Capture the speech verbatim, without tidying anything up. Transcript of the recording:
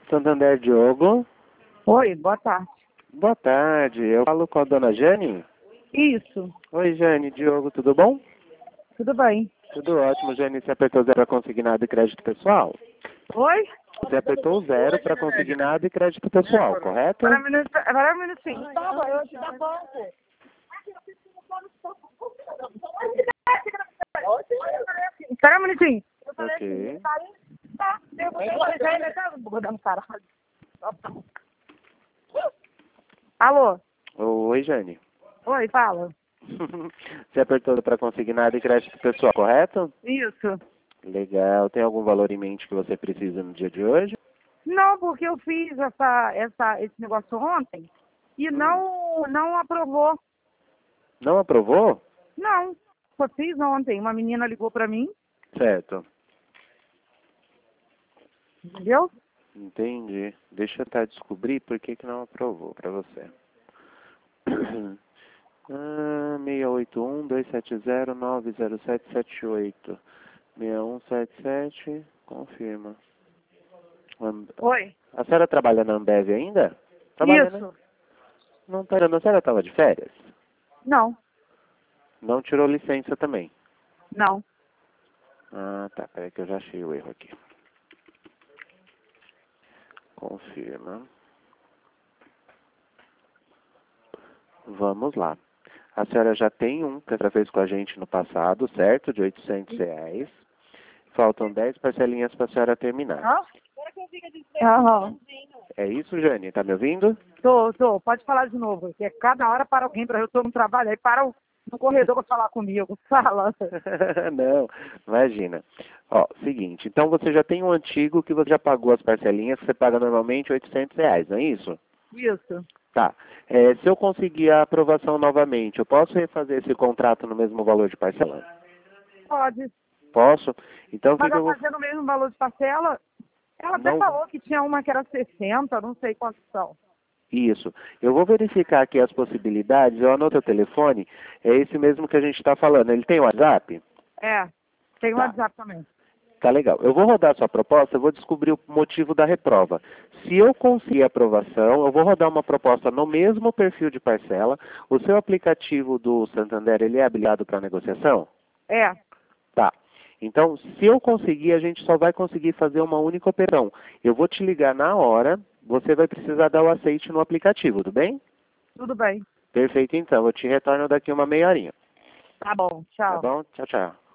Santander, Diogo. Oi, boa tarde. Boa tarde, eu falo com a dona Jane? Isso, Oi, Jane, Diogo, tudo bom? tudo bem. Tudo ótimo, Jane. Você apertou zero para consignado e crédito pessoal? Oi? Você apertou zero para consignado e crédito pessoal, correto? Espera um minuto, espera um minutinho. Tá bom, eu te dou banco. Espera um minutinho. Ok. Tá, eu vou dar um caralho. Alô? Oi, Jane. Oi, fala. Você apertou para consignado e crédito pessoal, correto? Isso. Legal. Tem algum valor em mente que você precisa no dia de hoje? Não, porque eu fiz essa, essa, esse negócio ontem e não, não aprovou. Não aprovou? Não, só fiz ontem. Uma menina ligou pra mim, Certo. entendeu? Entendi. Deixa eu tentar descobrir por que que não aprovou para você. Ah, seis oito um, dois sete zero, nove zero sete sete oito. seis um sete sete, confirma. Amb- Oi. A senhora trabalha na Ambev ainda? Trabalha, né? Isso. Não tá, a senhora estava de férias? Não, Não tirou licença também? não. Ah, tá. Peraí que eu já achei o erro aqui. Confirma. Vamos lá. A senhora já tem um que ela fez com a gente no passado, certo? De oitocentos reais. Faltam dez parcelinhas para a senhora terminar. Hã? Aham. É isso, Jane? Tá me ouvindo? Tô, tô. Pode falar de novo. Porque cada hora para alguém, para eu tô no trabalho, aí para o- no corredor para falar comigo. Fala. Não, imagina. Ó, seguinte, então você já tem um antigo que você já pagou as parcelinhas, que você paga normalmente oitocentos reais, não é isso? Isso. Tá. É, se eu conseguir a aprovação novamente, eu posso refazer esse contrato no mesmo valor de parcela? Pode. Posso? Então o que Mas que eu eu vou... fazendo o mesmo valor de parcela, ela até Não... falou que tinha uma que era sessenta, não sei quantos são. Isso. Eu vou verificar aqui as possibilidades, eu anoto o telefone, é esse mesmo que a gente está falando. Ele tem WhatsApp? É. Tem um Tá. WhatsApp também. Tá legal. Eu vou rodar sua proposta, eu vou descobrir o motivo da reprova. Se eu conseguir aprovação, eu vou rodar uma proposta no mesmo perfil de parcela. O seu aplicativo do Santander, ele é habilitado para negociação? É. Tá. Então, se eu conseguir, a gente só vai conseguir fazer uma única operação. Eu vou te ligar na hora, você vai precisar dar o aceite no aplicativo, tudo bem? Tudo bem. Perfeito, então. Eu te retorno daqui uma meia horinha. Tá bom. Tá Tchau. bom? Tchau, tchau.